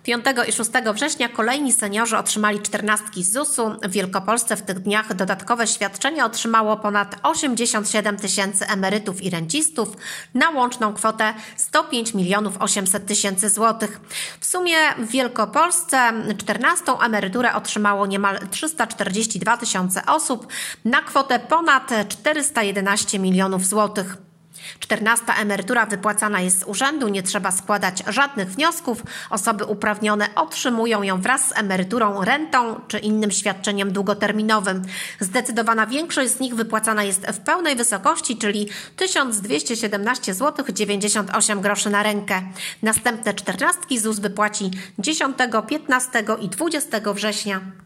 5 i 6 września kolejni seniorzy otrzymali 14 z ZUS-u. W Wielkopolsce w tych dniach dodatkowe świadczenia otrzymało ponad 87 tysięcy emerytów i rencistów na łączną kwotę 105 800 000 złotych. W sumie w Wielkopolsce 14 emeryturę otrzymało niemal 342 tysiące osób na kwotę ponad 411 milionów złotych. 14 emerytura wypłacana jest z urzędu, nie trzeba składać żadnych wniosków. Osoby uprawnione otrzymują ją wraz z emeryturą, rentą czy innym świadczeniem długoterminowym. Zdecydowana większość z nich wypłacana jest w pełnej wysokości, czyli 1217 zł 98 groszy na rękę. Następne 14 ZUS wypłaci 10, 15 i 20 września.